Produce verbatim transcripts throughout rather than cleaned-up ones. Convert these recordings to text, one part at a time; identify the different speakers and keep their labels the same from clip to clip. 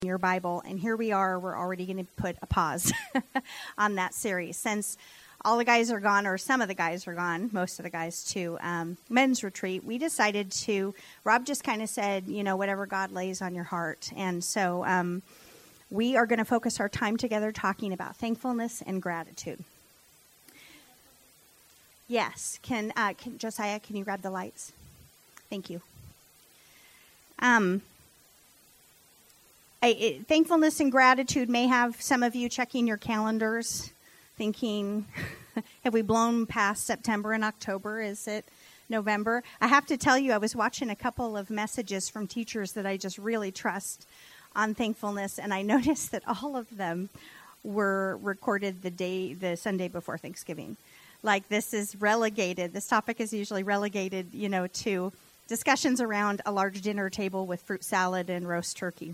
Speaker 1: your Bible, and here we are, we're already going to put a pause on that series. Since all the guys are gone, or some of the guys are gone, most of the guys to um, men's retreat, we decided to, Rob just kind of said, you know, whatever God lays on your heart. And so um, we are going to focus our time together talking about thankfulness and gratitude. Yes, can, uh, can Josiah, can you grab the lights? Thank you. Um. I, it, thankfulness and gratitude may have some of you checking your calendars, thinking, have we blown past September and October? Is it November? I have to tell you, I was watching a couple of messages from teachers that I just really trust on thankfulness, and I noticed that all of them were recorded the day, the Sunday before Thanksgiving. Like this is relegated, this topic is usually relegated, you know, to discussions around a large dinner table with fruit salad and roast turkey.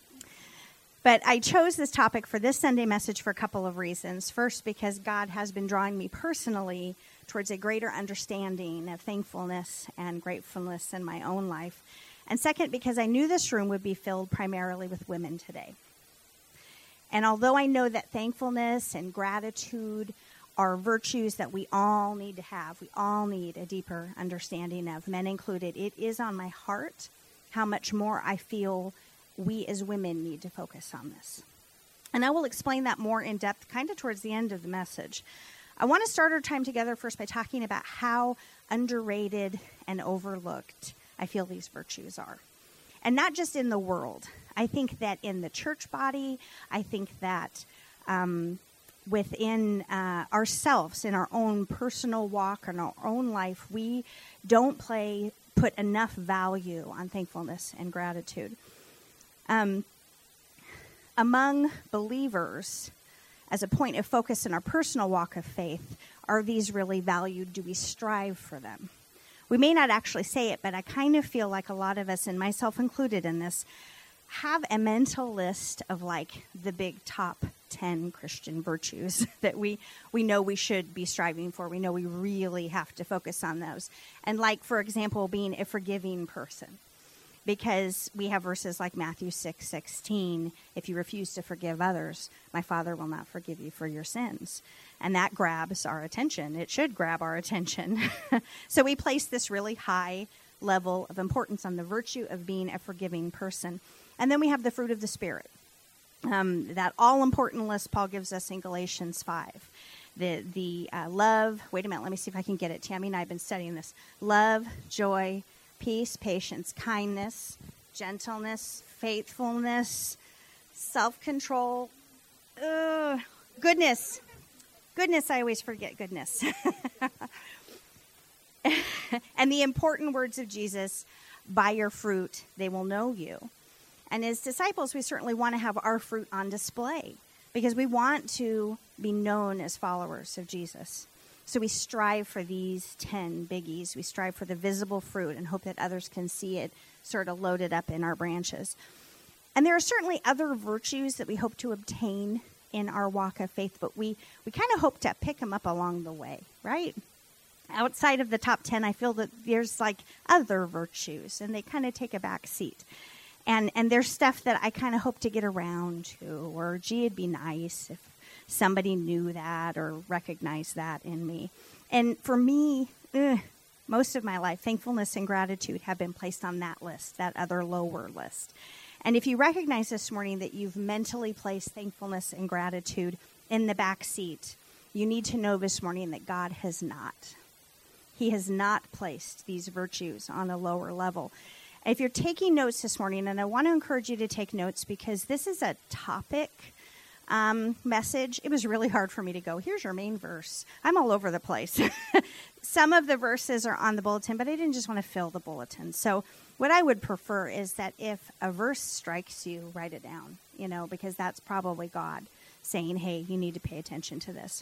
Speaker 1: But I chose this topic for this Sunday message for a couple of reasons. First, because God has been drawing me personally towards a greater understanding of thankfulness and gratefulness in my own life. And second, because I knew this room would be filled primarily with women today. And although I know that thankfulness and gratitude are virtues that we all need to have, we all need a deeper understanding of, men included, it is on my heart how much more I feel we as women need to focus on this. And I will explain that more in depth kind of towards the end of the message. I want to start our time together first by talking about how underrated and overlooked I feel these virtues are. And not just in the world. I think that in the church body, I think that um, within uh, ourselves, in our own personal walk, in our own life, we don't play, put enough value on thankfulness and gratitude. Um, among believers, as a point of focus in our personal walk of faith, are these really valued? Do we strive for them? We may not actually say it, but I kind of feel like a lot of us, and myself included in this, have a mental list of like the big top ten Christian virtues that we, we know we should be striving for. We know we really have to focus on those. And like, for example, being a forgiving person. Because we have verses like Matthew six sixteen, if you refuse to forgive others, my Father will not forgive you for your sins. And that grabs our attention. It should grab our attention. So we place this really high level of importance on the virtue of being a forgiving person. And then we have the fruit of the Spirit. Um, that all-important list Paul gives us in Galatians five. The, the uh, love, wait a minute, let me see if I can get it. Tammy and I have been studying this. Love, joy, peace, patience, kindness, gentleness, faithfulness, self-control, uh, goodness. Goodness, I always forget goodness. And the important words of Jesus, by your fruit, they will know you. And as disciples, we certainly want to have our fruit on display because we want to be known as followers of Jesus. So we strive for these ten biggies. We strive for the visible fruit and hope that others can see it sort of loaded up in our branches. And there are certainly other virtues that we hope to obtain in our walk of faith, but we, we kind of hope to pick them up along the way, right? Outside of the top ten, I feel that there's like other virtues, and they kind of take a back seat. And, and there's stuff that I kind of hope to get around to, or gee, it'd be nice if somebody knew that or recognized that in me. And for me, ugh, most of my life, thankfulness and gratitude have been placed on that list, that other lower list. And if you recognize this morning that you've mentally placed thankfulness and gratitude in the back seat, you need to know this morning that God has not. He has not placed these virtues on a lower level. If you're taking notes this morning, and I want to encourage you to take notes because this is a topic Um, message, it was really hard for me to go, here's your main verse. I'm all over the place. Some of the verses are on the bulletin, but I didn't just want to fill the bulletin. So what I would prefer is that if a verse strikes you, write it down, you know, because that's probably God saying, hey, you need to pay attention to this.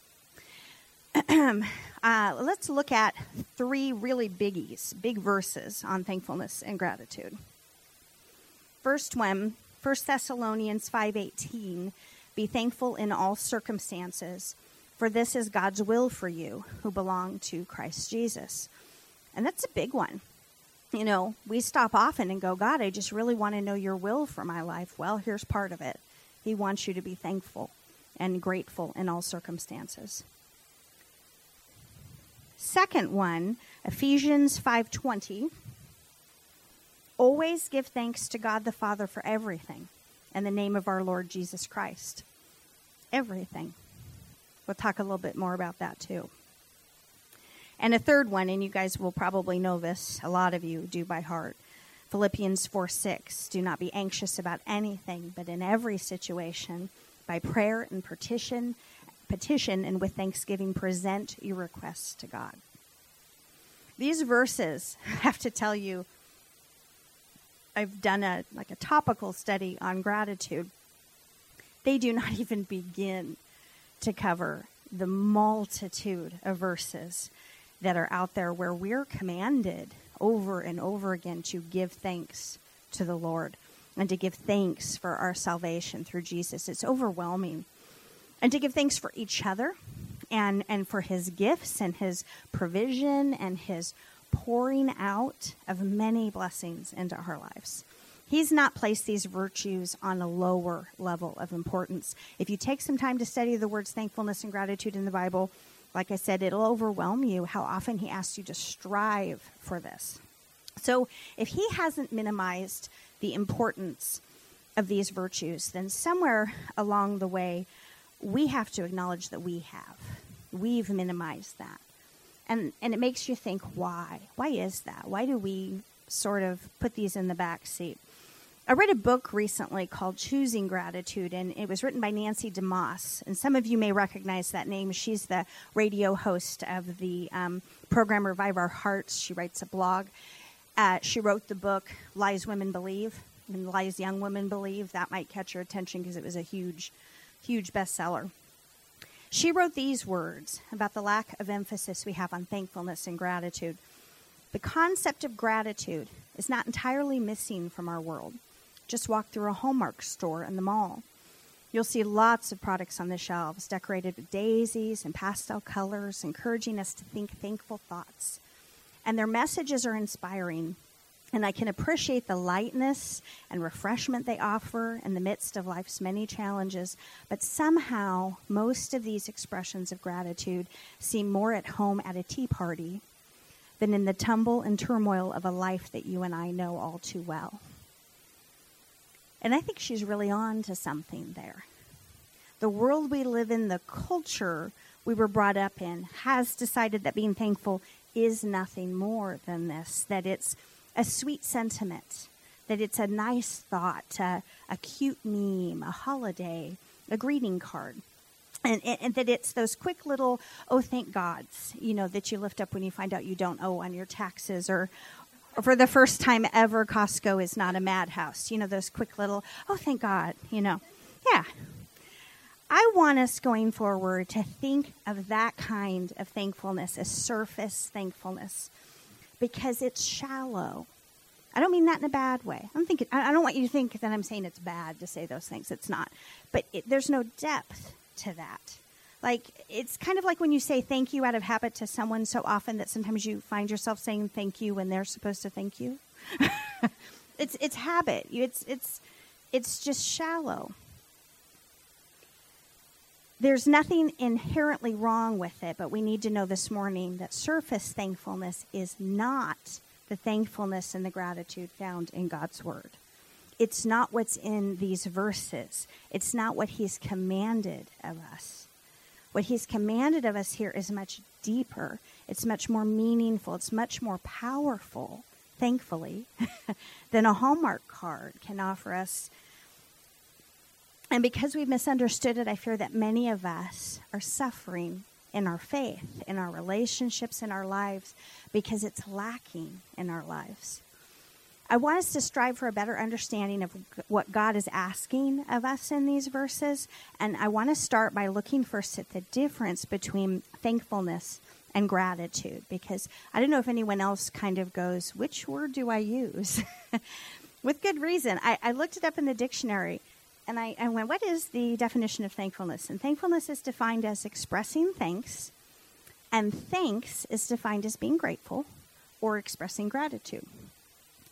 Speaker 1: uh, let's look at three really biggies, big verses on thankfulness and gratitude. First one, First Thessalonians five eighteen, be thankful in all circumstances, for this is God's will for you who belong to Christ Jesus. And that's a big one. you know, we stop often and go, God, I just really want to know your will for my life. Well, here's part of it. He wants you to be thankful and grateful in all circumstances. Second one, Ephesians five twenty. Always give thanks to God the Father for everything in the name of our Lord Jesus Christ. Everything. We'll talk a little bit more about that too. And a third one, and you guys will probably know this, a lot of you do by heart. Philippians four six, do not be anxious about anything, but in every situation, by prayer and petition, petition and with thanksgiving, present your requests to God. These verses, I have to tell you, I've done a like a topical study on gratitude. They do not even begin to cover the multitude of verses that are out there where we're commanded over and over again to give thanks to the Lord and to give thanks for our salvation through Jesus. It's overwhelming. And to give thanks for each other and, and for his gifts and his provision and his pouring out of many blessings into our lives. He's not placed these virtues on a lower level of importance. If you take some time to study the words thankfulness and gratitude in the Bible, like I said, it'll overwhelm you how often he asks you to strive for this. So if he hasn't minimized the importance of these virtues, then somewhere along the way, we have to acknowledge that we have. We've minimized that. And and it makes you think, why? Why is that? Why do we sort of put these in the back seat? I read a book recently called Choosing Gratitude, and it was written by Nancy DeMoss. And some of you may recognize that name. She's the radio host of the um, program Revive Our Hearts. She writes a blog. Uh, she wrote the book Lies Women Believe and Lies Young Women Believe. That might catch your attention because it was a huge, huge bestseller. She wrote these words about the lack of emphasis we have on thankfulness and gratitude. The concept of gratitude is not entirely missing from our world. Just walk through a Hallmark store in the mall. You'll see lots of products on the shelves decorated with daisies and pastel colors, encouraging us to think thankful thoughts. And their messages are inspiring. And I can appreciate the lightness and refreshment they offer in the midst of life's many challenges. But somehow, most of these expressions of gratitude seem more at home at a tea party than in the tumble and turmoil of a life that you and I know all too well. And I think she's really on to something there. The world we live in, the culture we were brought up in, has decided that being thankful is nothing more than this, that it's a sweet sentiment, that it's a nice thought, a, a cute meme, a holiday, a greeting card, and, and, and that it's those quick little, oh, thank gods, you know, that you lift up when you find out you don't owe on your taxes, or, or for the first time ever, Costco is not a madhouse. You know, those quick little, oh, thank God, you know. Yeah. I want us going forward to think of that kind of thankfulness as surface thankfulness, because it's shallow. I don't mean that in a bad way. I'm thinking, I don't want you to think that I'm saying it's bad to say those things. It's not. But it, there's no depth to that. Like, it's kind of like when you say thank you out of habit to someone so often that sometimes you find yourself saying thank you when they're supposed to thank you. it's it's habit. It's it's it's just shallow. There's nothing inherently wrong with it, but we need to know this morning that surface thankfulness is not the thankfulness and the gratitude found in God's word. It's not what's in these verses. It's not what he's commanded of us. What he's commanded of us here is much deeper. It's much more meaningful. It's much more powerful, thankfully, than a Hallmark card can offer us. And because we've misunderstood it, I fear that many of us are suffering in our faith, in our relationships, in our lives, because it's lacking in our lives. I want us to strive for a better understanding of what God is asking of us in these verses. And I want to start by looking first at the difference between thankfulness and gratitude, because I don't know if anyone else kind of goes, which word do I use? With good reason. I, I looked it up in the dictionary. And I, I went, what is the definition of thankfulness? And thankfulness is defined as expressing thanks. And thanks is defined as being grateful or expressing gratitude.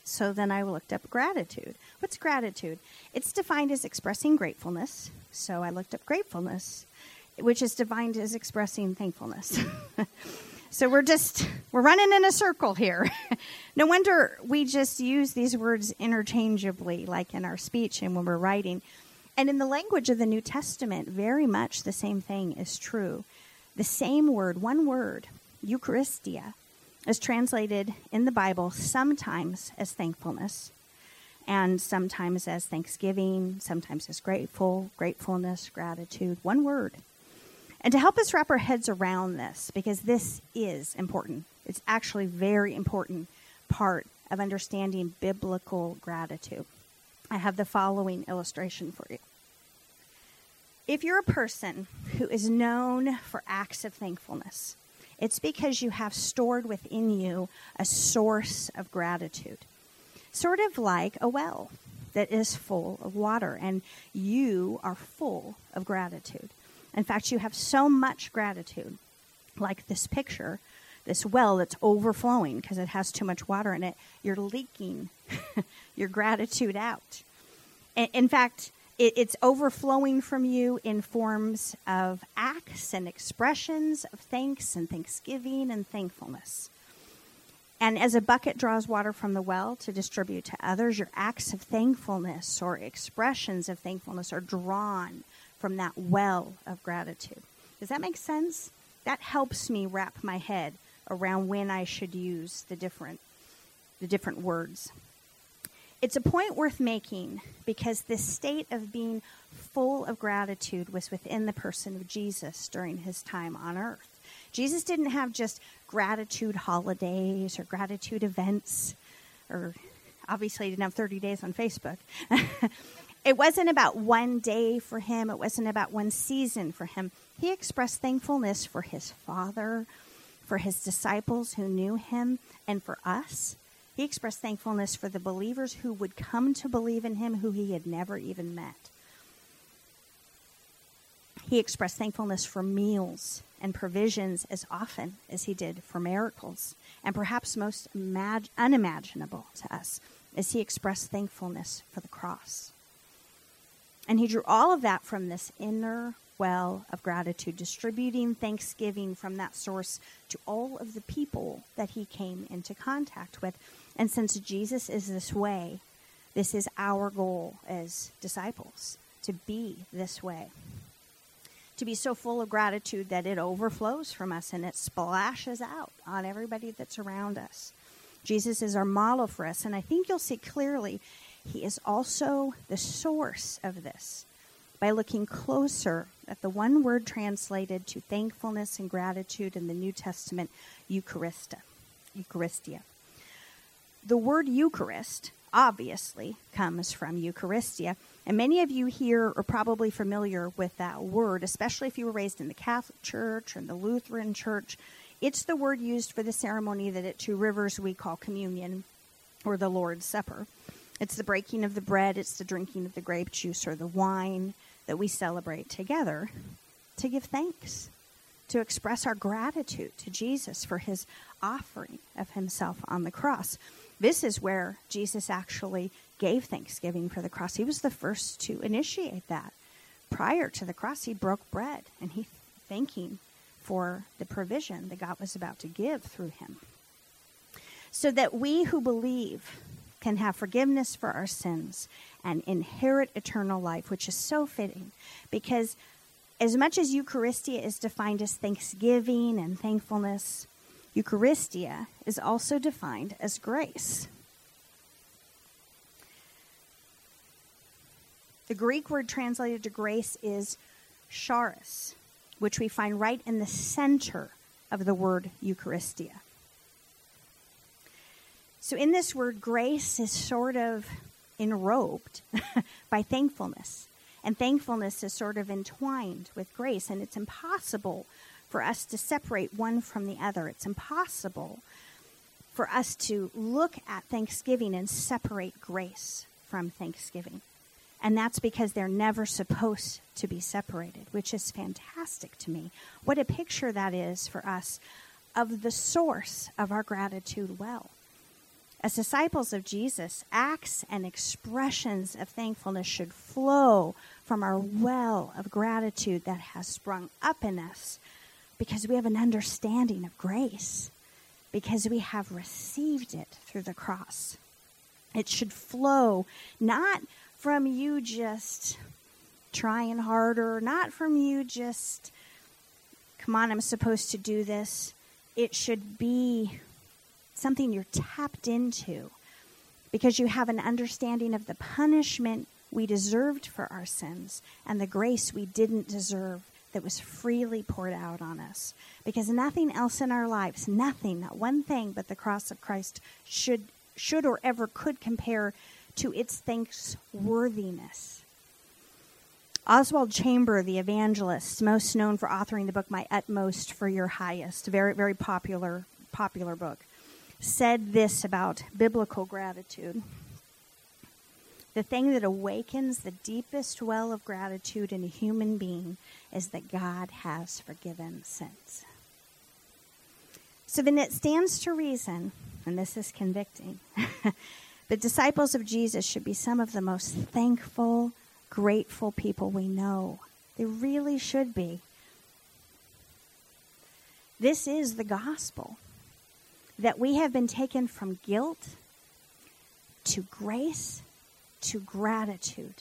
Speaker 1: So then I looked up gratitude. What's gratitude? It's defined as expressing gratefulness. So I looked up gratefulness, which is defined as expressing thankfulness. So we're just, we're running in a circle here. No wonder we just use these words interchangeably, like in our speech and when we're writing. And in the language of the New Testament, very much the same thing is true. The same word, one word, Eucharistia, is translated in the Bible sometimes as thankfulness, and sometimes as thanksgiving, sometimes as grateful, gratefulness, gratitude, one word. And to help us wrap our heads around this, because this is important, it's actually a very important part of understanding biblical gratitude. I have the following illustration for you. If you're a person who is known for acts of thankfulness, it's because you have stored within you a source of gratitude, sort of like a well that is full of water, and you are full of gratitude. In fact, you have so much gratitude, like this picture, this well that's overflowing because it has too much water in it. You're leaking your gratitude out. In fact, it's overflowing from you in forms of acts and expressions of thanks and thanksgiving and thankfulness. And as a bucket draws water from the well to distribute to others, your acts of thankfulness or expressions of thankfulness are drawn from that well of gratitude. Does that make sense? That helps me wrap my head around when I should use the different, the different words. It's a point worth making because this state of being full of gratitude was within the person of Jesus during his time on earth. Jesus didn't have just gratitude holidays or gratitude events, or obviously he didn't have thirty days on Facebook. It wasn't about one day for him. It wasn't about one season for him. He expressed thankfulness for his Father, for his disciples who knew him, and for us. He expressed thankfulness for the believers who would come to believe in him who he had never even met. He expressed thankfulness for meals and provisions as often as he did for miracles, and perhaps most imag- unimaginable to us as he expressed thankfulness for the cross. And he drew all of that from this inner well of gratitude, distributing thanksgiving from that source to all of the people that he came into contact with. And since Jesus is this way, this is our goal as disciples, to be this way. To be so full of gratitude that it overflows from us and it splashes out on everybody that's around us. Jesus is our model for us, and I think you'll see clearly he is also the source of this by looking closer at the one word translated to thankfulness and gratitude in the New Testament, Eucharista, Eucharistia. The word Eucharist obviously comes from Eucharistia, and many of you here are probably familiar with that word, especially if you were raised in the Catholic Church or in the Lutheran Church. It's the word used for the ceremony that at Two Rivers we call communion or the Lord's Supper. It's the breaking of the bread, it's the drinking of the grape juice or the wine that we celebrate together to give thanks, to express our gratitude to Jesus for his offering of himself on the cross. This is where Jesus actually gave thanksgiving for the cross. He was the first to initiate that. Prior to the cross, he broke bread, and he thanking for the provision that God was about to give through him. So that we who believe can have forgiveness for our sins and inherit eternal life, which is so fitting, because as much as Eucharistia is defined as thanksgiving and thankfulness, Eucharistia is also defined as grace. The Greek word translated to grace is charis, which we find right in the center of the word Eucharistia. So in this word, grace is sort of enrobed by thankfulness. And thankfulness is sort of entwined with grace. And it's impossible for us to separate one from the other. It's impossible for us to look at thanksgiving and separate grace from thanksgiving. And that's because they're never supposed to be separated, which is fantastic to me. What a picture that is for us of the source of our gratitude well. As disciples of Jesus, acts and expressions of thankfulness should flow from our well of gratitude that has sprung up in us because we have an understanding of grace, because we have received it through the cross. It should flow not from you just trying harder, not from you just, come on, I'm supposed to do this. It should be something you're tapped into because you have an understanding of the punishment we deserved for our sins and the grace we didn't deserve that was freely poured out on us. Because nothing else in our lives, nothing, not one thing but the cross of Christ should should or ever could compare to its thanksworthiness. Oswald Chamber, the evangelist, most known for authoring the book My Utmost for Your Highest, very, very popular, popular book, said this about biblical gratitude. The thing that awakens the deepest well of gratitude in a human being is that God has forgiven sins. So then it stands to reason, and this is convicting, that disciples of Jesus should be some of the most thankful, grateful people we know. They really should be. This is the gospel, that we have been taken from guilt to grace to gratitude,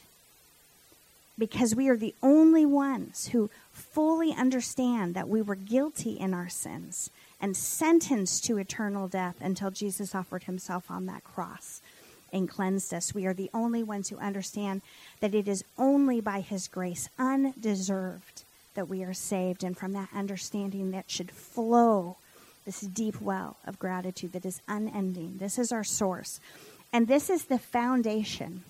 Speaker 1: because we are the only ones who fully understand that we were guilty in our sins and sentenced to eternal death until Jesus offered himself on that cross and cleansed us. We are the only ones who understand that it is only by his grace, undeserved, that we are saved. And from that understanding, that should flow this deep well of gratitude that is unending. This is our source. And this is the foundation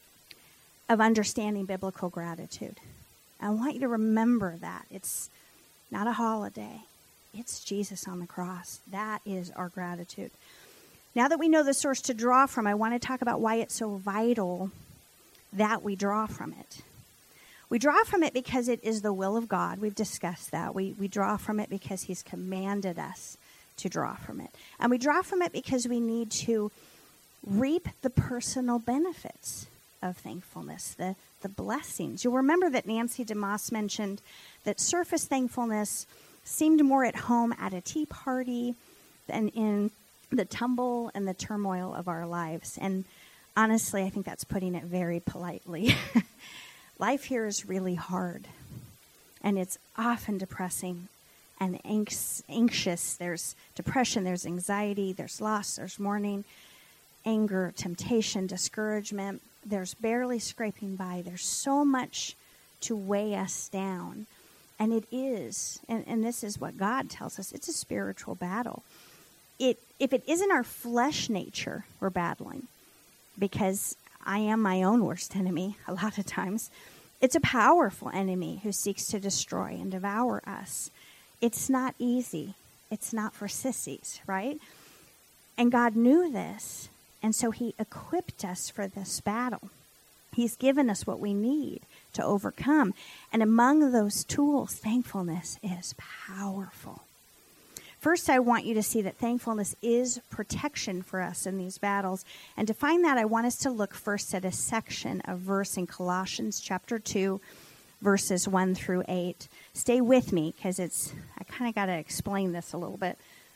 Speaker 1: of understanding biblical gratitude. I want you to remember that. It's not a holiday. It's Jesus on the cross. That is our gratitude. Now that we know the source to draw from, I want to talk about why it's so vital that we draw from it. We draw from it because it is the will of God. We've discussed that. We, we draw from it because he's commanded us to draw from it. And we draw from it because we need to reap the personal benefits of thankfulness, the, the blessings. You'll remember that Nancy DeMoss mentioned that surface thankfulness seemed more at home at a tea party than in the tumble and the turmoil of our lives. And honestly, I think that's putting it very politely. Life here is really hard, and it's often depressing and anxious. There's depression, there's anxiety, there's loss, there's mourning, anger, temptation, discouragement. There's barely scraping by. There's so much to weigh us down. And it is, and, and this is what God tells us, it's a spiritual battle. It if it isn't our flesh nature we're battling, because I am my own worst enemy a lot of times, it's a powerful enemy who seeks to destroy and devour us. It's not easy. It's not for sissies, right? And God knew this, and so he equipped us for this battle. He's given us what we need to overcome. And among those tools, thankfulness is powerful. First, I want you to see that thankfulness is protection for us in these battles. And to find that, I want us to look first at a section of verse in Colossians chapter two, verses one through eight. Stay with me, because it's I kind of got to explain this a little bit.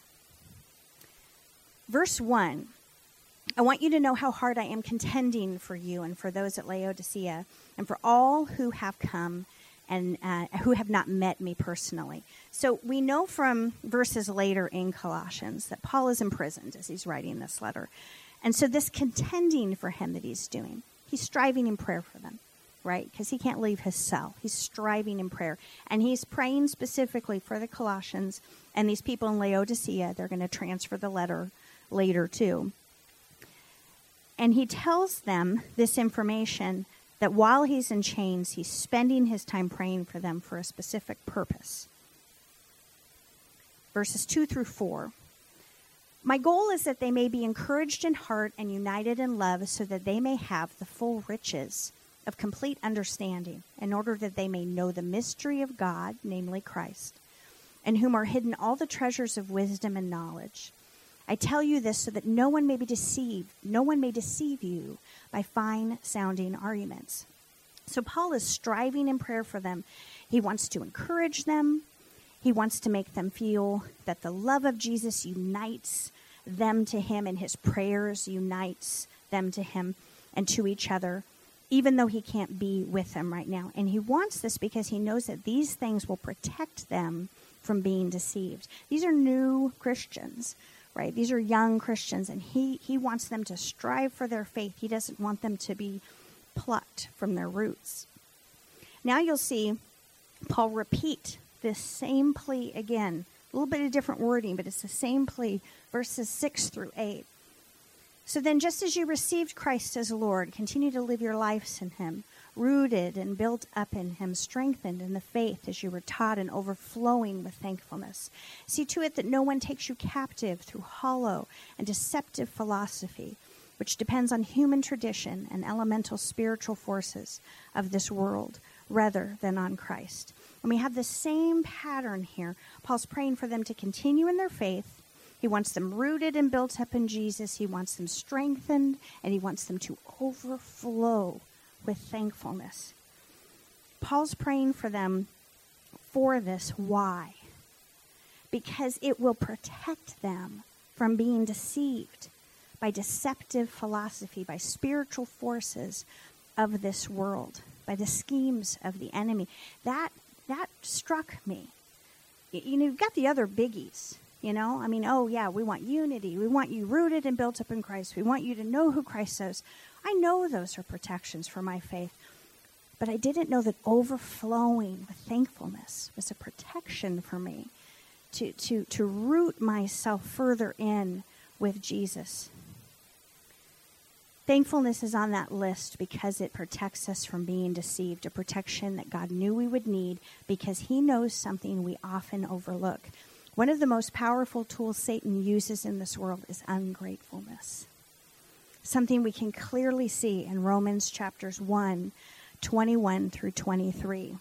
Speaker 1: Verse one, I want you to know how hard I am contending for you and for those at Laodicea and for all who have come and uh, who have not met me personally. So we know from verses later in Colossians that Paul is imprisoned as he's writing this letter. And so this contending for him that he's doing, he's striving in prayer for them, right? Because he can't leave his cell. He's striving in prayer. And he's praying specifically for the Colossians and these people in Laodicea. They're going to transfer the letter later too. And he tells them this information that while he's in chains, he's spending his time praying for them for a specific purpose. Verses two through four. My goal is that they may be encouraged in heart and united in love, so that they may have the full riches of complete understanding, in order that they may know the mystery of God, namely Christ, in whom are hidden all the treasures of wisdom and knowledge. I tell you this so that no one may be deceived. No one may deceive you by fine-sounding arguments. So Paul is striving in prayer for them. He wants to encourage them. He wants to make them feel that the love of Jesus unites them to him, and his prayers unites them to him and to each other, even though he can't be with them right now. And he wants this because he knows that these things will protect them from being deceived. These are new Christians, right? These are young Christians, and he, he wants them to strive for their faith. He doesn't want them to be plucked from their roots. Now you'll see Paul repeat this same plea again. A little bit of different wording, but it's the same plea, verses six through eight. So then, just as you received Christ as Lord, continue to live your lives in him, rooted and built up in him, strengthened in the faith as you were taught, and overflowing with thankfulness. See to it that no one takes you captive through hollow and deceptive philosophy, which depends on human tradition and elemental spiritual forces of this world, rather than on Christ. And we have the same pattern here. Paul's praying for them to continue in their faith. He wants them rooted and built up in Jesus. He wants them strengthened, and he wants them to overflow with thankfulness. Paul's praying for them for this. Why? Because it will protect them from being deceived by deceptive philosophy, by spiritual forces of this world, by the schemes of the enemy. That that struck me. You know, you've got the other biggies. You know, I mean, oh, yeah, we want unity. We want you rooted and built up in Christ. We want you to know who Christ is. I know those are protections for my faith. But I didn't know that overflowing with thankfulness was a protection for me to, to, to root myself further in with Jesus. Thankfulness is on that list because it protects us from being deceived, a protection that God knew we would need because he knows something we often overlook. One of the most powerful tools Satan uses in this world is ungratefulness. Something we can clearly see in Romans chapters one, twenty-one through twenty-three.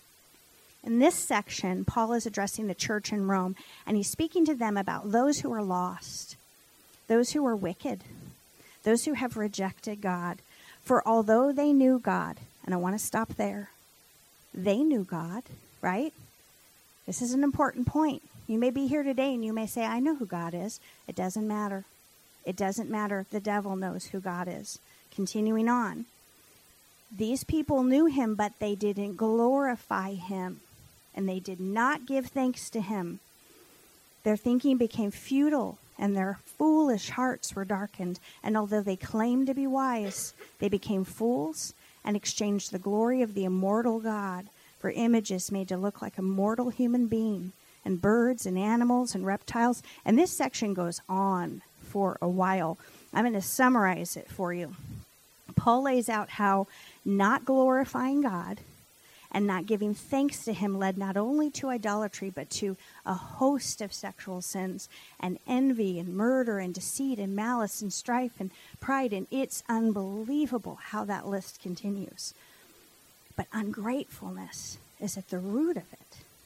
Speaker 1: In this section, Paul is addressing the church in Rome, and he's speaking to them about those who are lost, those who are wicked, those who have rejected God. For although they knew God, and I want to stop there, they knew God, right? This is an important point. You may be here today and you may say, I know who God is. It doesn't matter. It doesn't matter. The devil knows who God is. Continuing on. These people knew him, but they didn't glorify him, and they did not give thanks to him. Their thinking became futile, and their foolish hearts were darkened. And although they claimed to be wise, they became fools and exchanged the glory of the immortal God for images made to look like a mortal human being, and birds and animals and reptiles. And this section goes on for a while. I'm going to summarize it for you. Paul lays out how not glorifying God and not giving thanks to him led not only to idolatry, but to a host of sexual sins and envy and murder and deceit and malice and strife and pride. And it's unbelievable how that list continues. But ungratefulness is at the root of it.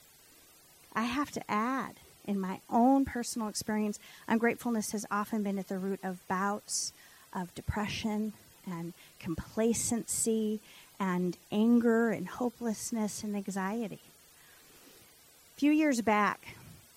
Speaker 1: I have to add, in my own personal experience, ungratefulness has often been at the root of bouts of depression and complacency and anger and hopelessness and anxiety. A few years back,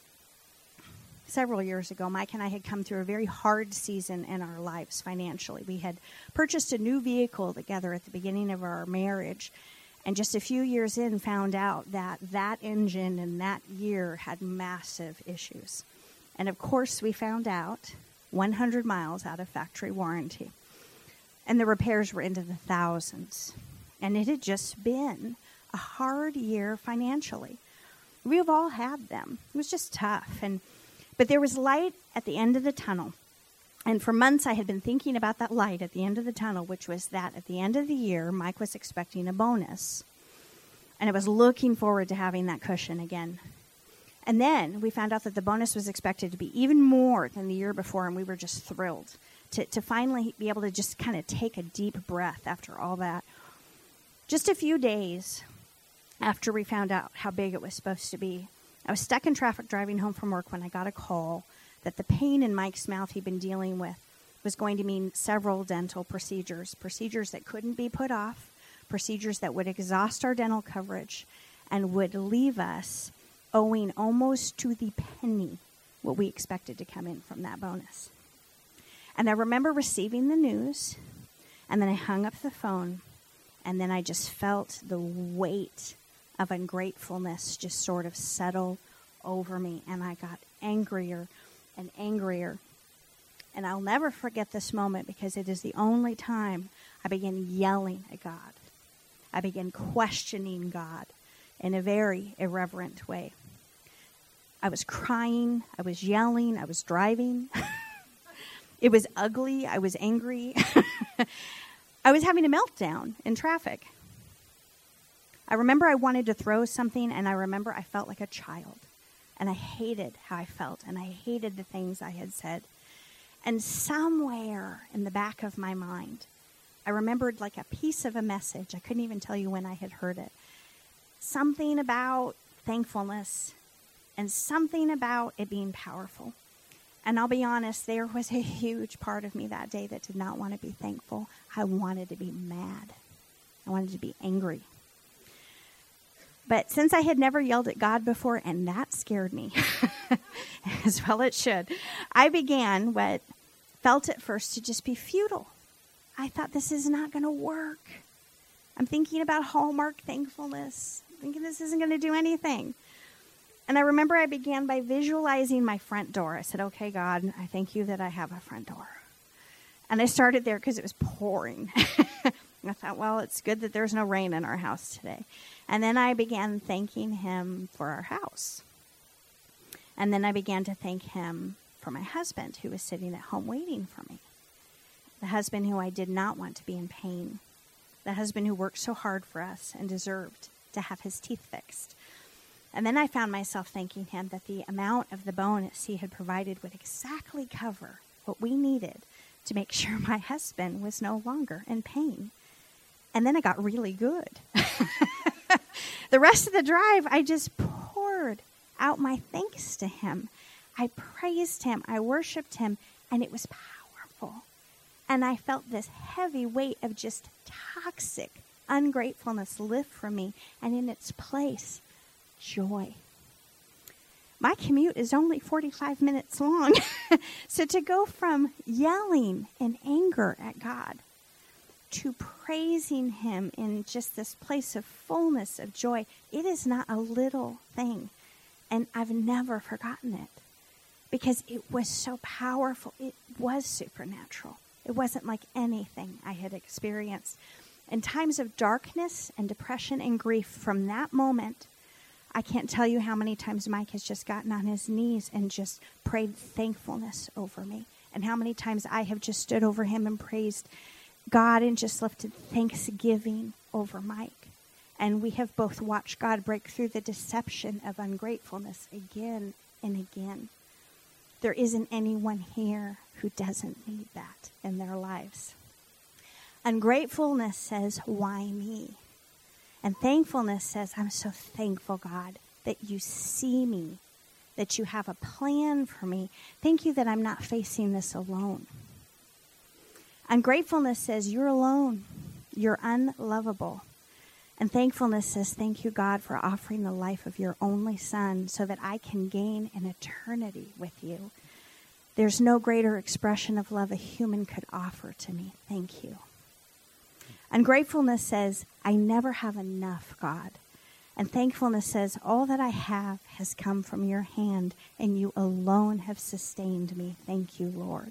Speaker 1: several years ago, Mike and I had come through a very hard season in our lives financially. We had purchased a new vehicle together at the beginning of our marriage, and just a few years in found out that that engine in that year had massive issues. And of course, we found out one hundred miles out of factory warranty. And the repairs were into the thousands. And it had just been a hard year financially. We've all had them. It was just tough. And but there was light at the end of the tunnel. And for months I had been thinking about that light at the end of the tunnel, which was that at the end of the year, Mike was expecting a bonus. And I was looking forward to having that cushion again. And then we found out that the bonus was expected to be even more than the year before, and we were just thrilled to, to finally be able to just kind of take a deep breath after all that. Just a few days after we found out how big it was supposed to be, I was stuck in traffic driving home from work when I got a call that the pain in Mike's mouth he'd been dealing with was going to mean several dental procedures, procedures that couldn't be put off, procedures that would exhaust our dental coverage and would leave us owing almost to the penny what we expected to come in from that bonus. And I remember receiving the news, and then I hung up the phone, and then I just felt the weight of ungratefulness just sort of settle over me, and I got angrier and angrier. And I'll never forget this moment because it is the only time I began yelling at God. I began questioning God in a very irreverent way. I was crying, I was yelling, I was driving. It was ugly, I was angry. I was having a meltdown in traffic. I remember I wanted to throw something, and I remember I felt like a child. And I hated how I felt, and I hated the things I had said. And somewhere in the back of my mind, I remembered like a piece of a message. I couldn't even tell you when I had heard it. Something about thankfulness and something about it being powerful. And I'll be honest, there was a huge part of me that day that did not want to be thankful. I wanted to be mad. I wanted to be angry. But since I had never yelled at God before, and that scared me, as well it should, I began what felt at first to just be futile. I thought, this is not going to work. I'm thinking about Hallmark thankfulness, thinking this isn't going to do anything. And I remember I began by visualizing my front door. I said, okay, God, I thank you that I have a front door. And I started there because it was pouring. I thought, well, it's good that there's no rain in our house today. And then I began thanking him for our house. And then I began to thank him for my husband, who was sitting at home waiting for me. The husband who I did not want to be in pain. The husband who worked so hard for us and deserved to have his teeth fixed. And then I found myself thanking him that the amount of the bonus he had provided would exactly cover what we needed to make sure my husband was no longer in pain. And then I got really good. The rest of the drive, I just poured out my thanks to him. I praised him. I worshiped him. And it was powerful. And I felt this heavy weight of just toxic ungratefulness lift from me. And in its place, joy. My commute is only forty-five minutes long. So to go from yelling in anger at God to praising him in just this place of fullness of joy, it is not a little thing. And I've never forgotten it because it was so powerful. It was supernatural. It wasn't like anything I had experienced. In times of darkness and depression and grief, from that moment, I can't tell you how many times Mike has just gotten on his knees and just prayed thankfulness over me. And how many times I have just stood over him and praised God and just lifted thanksgiving over Mike. And we have both watched God break through the deception of ungratefulness again and again. There isn't anyone here who doesn't need that in their lives. Ungratefulness says, why me? And thankfulness says, I'm so thankful, God, that you see me, that you have a plan for me. Thank you that I'm not facing this alone. Ungratefulness says, you're alone. You're unlovable. And thankfulness says, thank you, God, for offering the life of your only son so that I can gain an eternity with you. There's no greater expression of love a human could offer to me. Thank you. Ungratefulness says, I never have enough, God. And thankfulness says, all that I have has come from your hand, and you alone have sustained me. Thank you, Lord.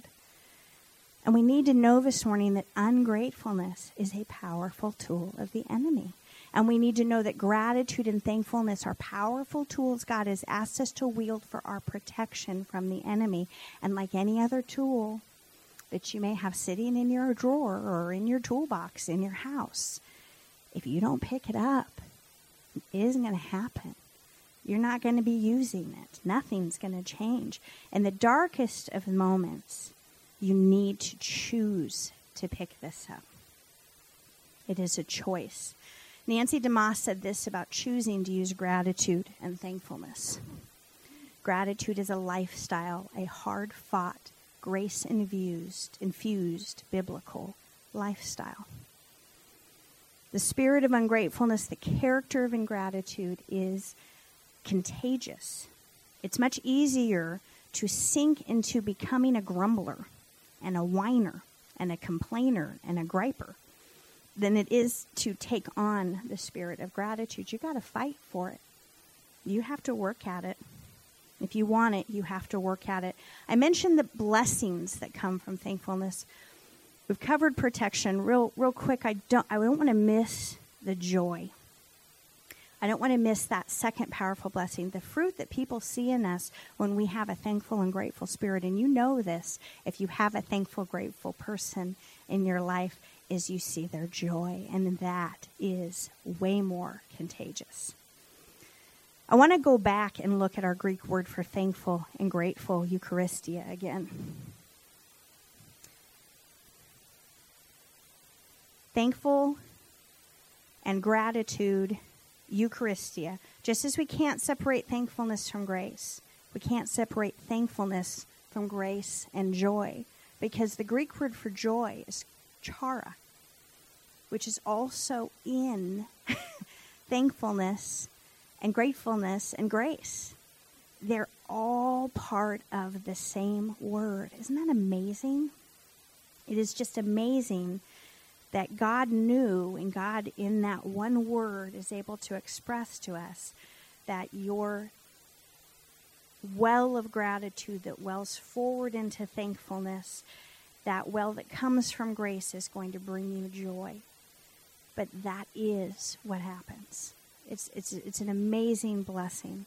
Speaker 1: And we need to know this morning that ungratefulness is a powerful tool of the enemy. And we need to know that gratitude and thankfulness are powerful tools God has asked us to wield for our protection from the enemy. And like any other tool that you may have sitting in your drawer or in your toolbox in your house, if you don't pick it up, it isn't going to happen. You're not going to be using it. Nothing's going to change. In the darkest of moments, you need to choose to pick this up. It is a choice. Nancy DeMoss said this about choosing to use gratitude and thankfulness. Gratitude is a lifestyle, a hard-fought, grace-infused, infused biblical lifestyle. The spirit of ungratefulness, the character of ingratitude is contagious. It's much easier to sink into becoming a grumbler and a whiner and a complainer and a griper than it is to take on the spirit of gratitude. You got to fight for it. You have to work at it. If you want it, you have to work at it. I mentioned the blessings that come from thankfulness. We've covered protection. Real, real quick, I don't, I don't want to miss the joy. I don't want to miss that second powerful blessing, the fruit that people see in us when we have a thankful and grateful spirit. And you know this, if you have a thankful, grateful person in your life, is you see their joy. And that is way more contagious. I want to go back and look at our Greek word for thankful and grateful, Eucharistia, again. Thankful and gratitude, Eucharistia. Just as we can't separate thankfulness from grace, we can't separate thankfulness from grace and joy, because the Greek word for joy is chara, which is also in thankfulness and gratefulness and grace. They're all part of the same word. Isn't that amazing? It is just amazing that God knew, and God in that one word is able to express to us that your well of gratitude that wells forward into thankfulness, that well that comes from grace is going to bring you joy. But that is what happens. It's it's it's an amazing blessing.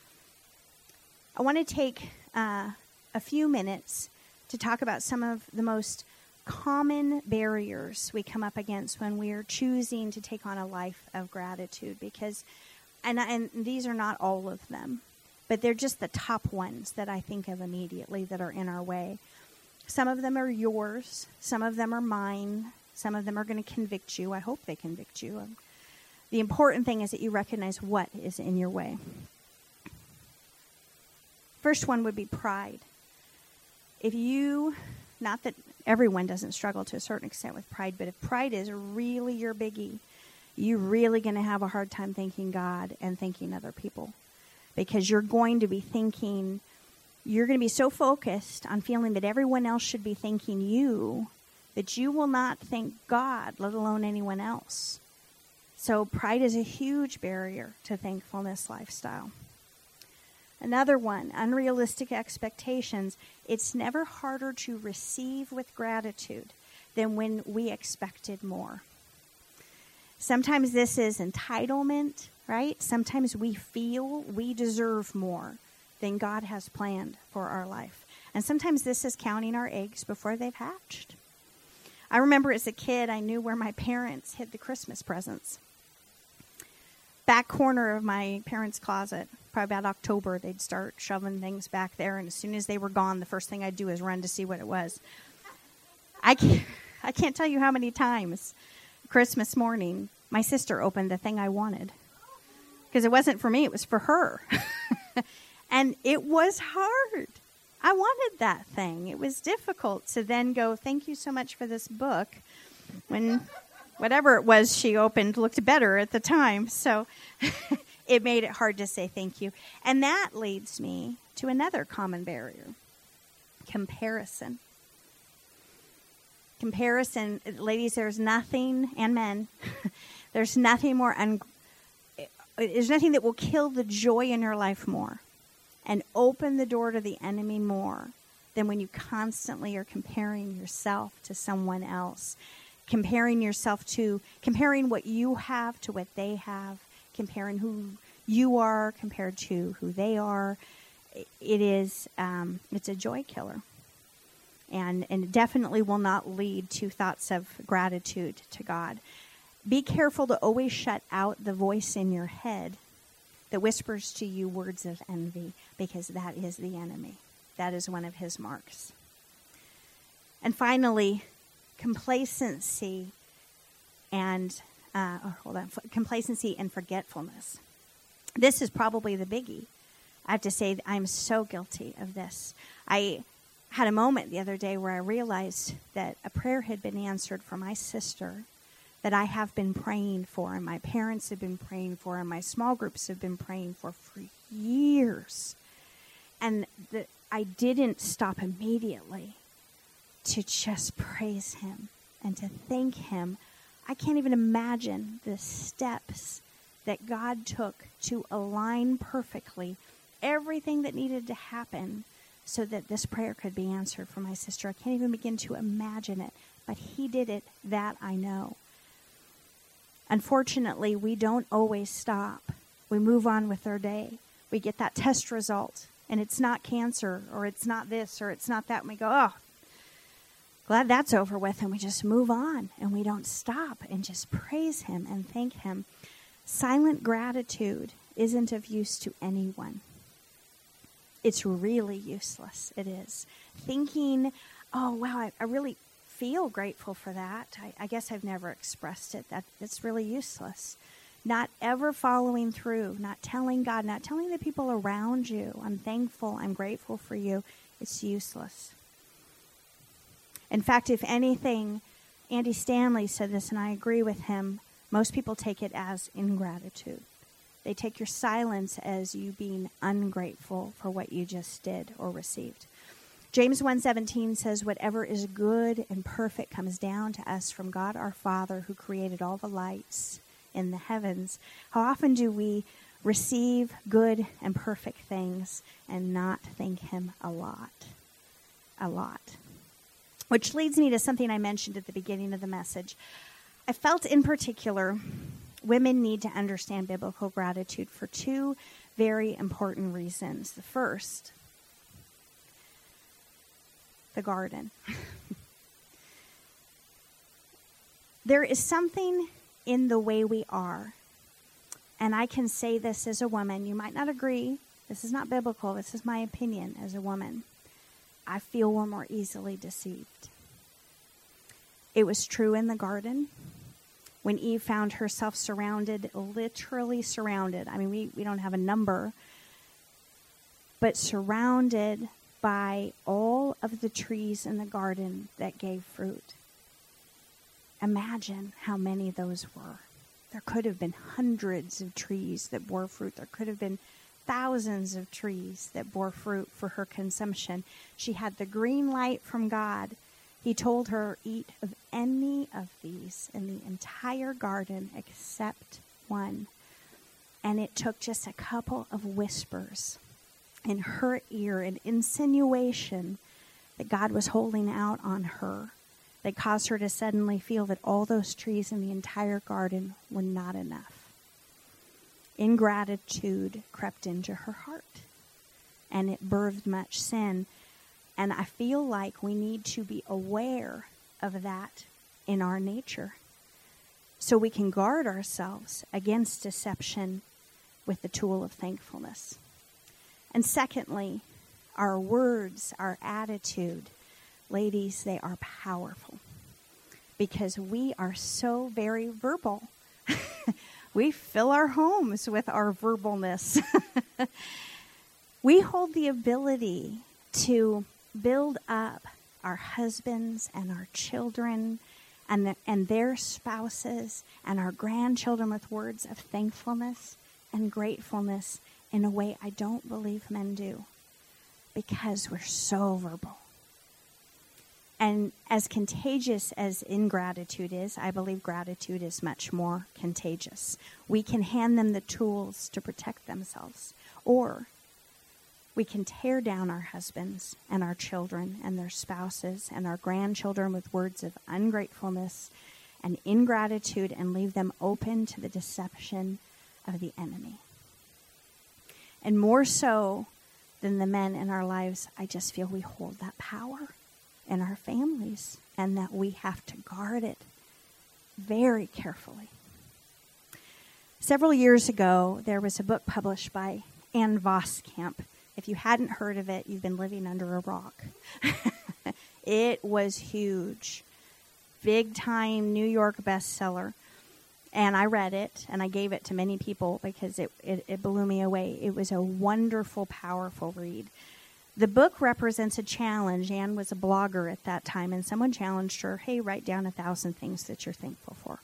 Speaker 1: I want to take uh, a few minutes to talk about some of the most common barriers we come up against when we are choosing to take on a life of gratitude, because, and, and these are not all of them, but they're just the top ones that I think of immediately that are in our way. Some of them are yours, some of them are mine, some of them are going to convict you. I hope they convict you. The important thing is that you recognize what is in your way. First one would be pride. If you, not that everyone doesn't struggle to a certain extent with pride, but if pride is really your biggie, you're really going to have a hard time thanking God and thanking other people, because you're going to be thinking, you're going to be so focused on feeling that everyone else should be thanking you that you will not thank God, let alone anyone else. So pride is a huge barrier to thankfulness lifestyle. Another one, unrealistic expectations. It's never harder to receive with gratitude than when we expected more. Sometimes this is entitlement, right? Sometimes we feel we deserve more than God has planned for our life. And sometimes this is counting our eggs before they've hatched. I remember as a kid, I knew where my parents hid the Christmas presents. Back corner of my parents' closet. Probably about October, they'd start shoving things back there, and as soon as they were gone, the first thing I'd do is run to see what it was. I can't, I can't tell you how many times Christmas morning my sister opened the thing I wanted, because it wasn't for me, it was for her. And it was hard. I wanted that thing. It was difficult to then go, thank you so much for this book, when whatever it was she opened looked better at the time. So it made it hard to say thank you. And that leads me to another common barrier, comparison. Comparison, ladies, there's nothing, and men, there's nothing more, un- there's nothing that will kill the joy in your life more and open the door to the enemy more than when you constantly are comparing yourself to someone else. Comparing yourself to, comparing what you have to what they have, comparing who you are compared to who they are. It is, um, it's a joy killer. And, and it definitely will not lead to thoughts of gratitude to God. Be careful to always shut out the voice in your head that whispers to you words of envy, because that is the enemy. That is one of his marks. And finally, complacency and uh, oh, hold on, complacency and forgetfulness. This is probably the biggie. I have to say that I'm so guilty of this. I had a moment the other day where I realized that a prayer had been answered for my sister that I have been praying for, and my parents have been praying for, and my small groups have been praying for for years. And the, I didn't stop immediately to just praise him and to thank him. I can't even imagine the steps that God took to align perfectly everything that needed to happen so that this prayer could be answered for my sister. I can't even begin to imagine it, but he did it, that I know. Unfortunately, we don't always stop. We move on with our day. We get that test result, and it's not cancer, or it's not this, or it's not that, and we go, oh, glad that's over with, and we just move on, and we don't stop and just praise him and thank him. Silent gratitude isn't of use to anyone. It's really useless. It is. Thinking, oh, wow, I, I really feel grateful for that. I, I guess I've never expressed it. That it's really useless. Not ever following through, not telling God, not telling the people around you, I'm thankful, I'm grateful for you. It's useless. In fact, if anything, Andy Stanley said this, and I agree with him, most people take it as ingratitude. They take your silence as you being ungrateful for what you just did or received. James one seventeen says, whatever is good and perfect comes down to us from God our Father, who created all the lights in the heavens. How often do we receive good and perfect things and not thank him a lot? A lot. Which leads me to something I mentioned at the beginning of the message. I felt in particular women need to understand biblical gratitude for two very important reasons. The first, the garden. There is something in the way we are, and I can say this as a woman. You might not agree. This is not biblical. This is my opinion as a woman. I feel we're more easily deceived. It was true in the garden when Eve found herself surrounded, literally surrounded. I mean, we, we don't have a number, but surrounded by all of the trees in the garden that gave fruit. Imagine how many those were. There could have been hundreds of trees that bore fruit. There could have been thousands of trees that bore fruit for her consumption. She had the green light from God. He told her, eat of any of these in the entire garden except one. And it took just a couple of whispers in her ear, an insinuation that God was holding out on her, that caused her to suddenly feel that all those trees in the entire garden were not enough. Ingratitude crept into her heart, and it birthed much sin. And I feel like we need to be aware of that in our nature so we can guard ourselves against deception with the tool of thankfulness. And secondly, our words, our attitude, ladies, they are powerful because we are so very verbal. We fill our homes with our verbalness. We hold the ability to build up our husbands and our children and, the, and their spouses and our grandchildren with words of thankfulness and gratefulness in a way I don't believe men do because we're so verbal. And as contagious as ingratitude is, I believe gratitude is much more contagious. We can hand them the tools to protect themselves, or we can tear down our husbands and our children and their spouses and our grandchildren with words of ungratefulness and ingratitude and leave them open to the deception of the enemy. And more so than the men in our lives, I just feel we hold that power in our families and that we have to guard it very carefully. Several years ago, there was a book published by Ann Voskamp. If you hadn't heard of it, you've been living under a rock. It was huge. Big time New York bestseller. And I read it, and I gave it to many people because it, it, it blew me away. It was a wonderful, powerful read. The book represents a challenge. Anne was a blogger at that time, and someone challenged her, hey, write down a thousand things that you're thankful for.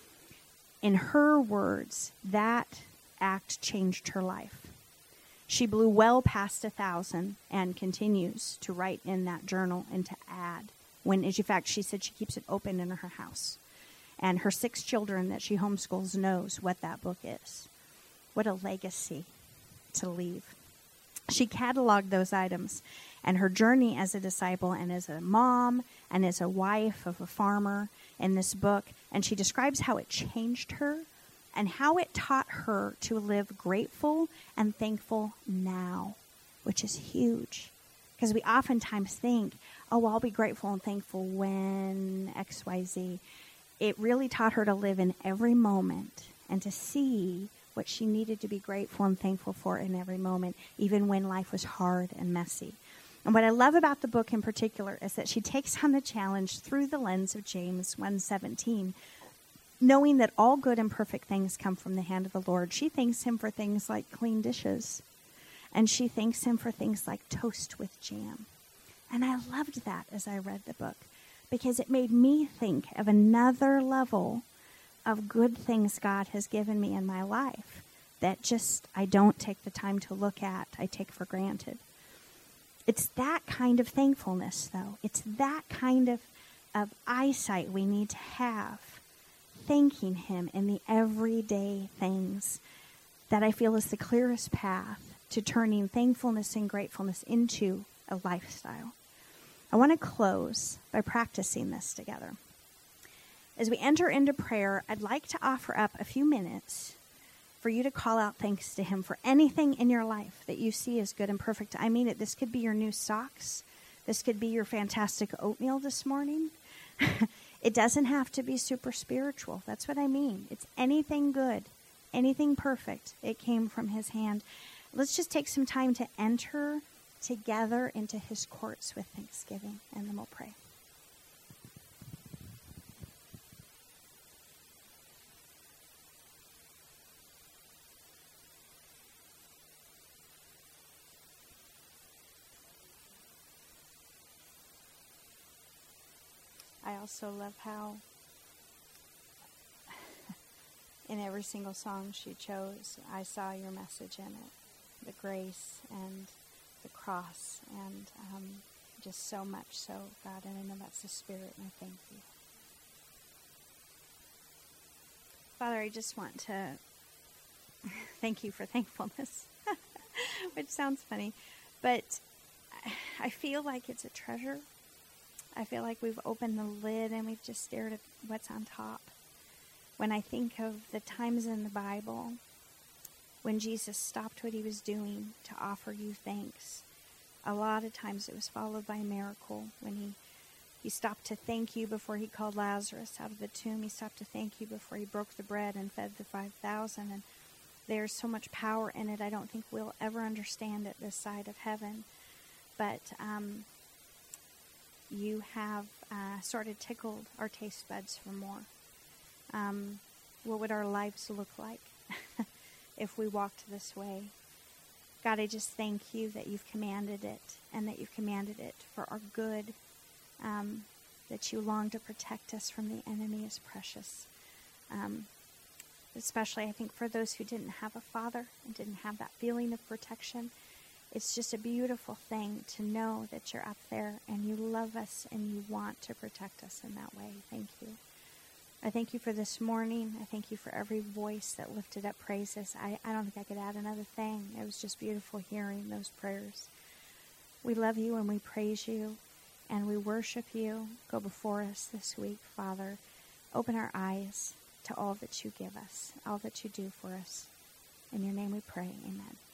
Speaker 1: In her words, that act changed her life. She blew well past a thousand and continues to write in that journal and to add. When, in fact, she said she keeps it open in her house. And her six children that she homeschools knows what that book is. What a legacy to leave. She cataloged those items and her journey as a disciple and as a mom and as a wife of a farmer in this book. And she describes how it changed her and how it taught her to live grateful and thankful now, which is huge. Because we oftentimes think, oh, I'll be grateful and thankful when X Y Z. It really taught her to live in every moment and to see what she needed to be grateful and thankful for in every moment, even when life was hard and messy. And what I love about the book in particular is that she takes on the challenge through the lens of James one seventeen, knowing that all good and perfect things come from the hand of the Lord. She thanks him for things like clean dishes, and she thanks him for things like toast with jam. And I loved that as I read the book, because it made me think of another level of good things God has given me in my life that just I don't take the time to look at, I take for granted. It's that kind of thankfulness, though. It's that kind of, of eyesight we need to have, thanking him in the everyday things that I feel is the clearest path to turning thankfulness and gratefulness into a lifestyle. I want to close by practicing this together. As we enter into prayer, I'd like to offer up a few minutes for you to call out thanks to him for anything in your life that you see as good and perfect. I mean it. This could be your new socks. This could be your fantastic oatmeal this morning. It doesn't have to be super spiritual. That's what I mean. It's anything good, anything perfect. It came from his hand. Let's just take some time to enter together into his courts with thanksgiving, and then we'll pray. I also love how in every single song she chose, I saw your message in it, the grace and the cross, and um, just so much so, God, and I know that's the Spirit, and I thank you. Father, I just want to thank you for thankfulness, which sounds funny, but I feel like it's a treasure. I feel like we've opened the lid and we've just stared at what's on top. When I think of the times in the Bible when Jesus stopped what he was doing to offer you thanks, a lot of times it was followed by a miracle. When he, he stopped to thank you before he called Lazarus out of the tomb. He stopped to thank you before he broke the bread and fed the five thousand. And there's so much power in it, I don't think we'll ever understand it this side of heaven. But um, you have uh, sort of tickled our taste buds for more. Um, what would our lives look like if we walked this way? God, I just thank you that you've commanded it, and that you've commanded it for our good, um, that you long to protect us from the enemy is precious. Um, especially, I think, for those who didn't have a father and didn't have that feeling of protection. It's just a beautiful thing to know that you're up there and you love us and you want to protect us in that way. Thank you. I thank you for this morning. I thank you for every voice that lifted up praises. I, I don't think I could add another thing. It was just beautiful hearing those prayers. We love you and we praise you and we worship you. Go before us this week, Father. Open our eyes to all that you give us, all that you do for us. In your name we pray. Amen.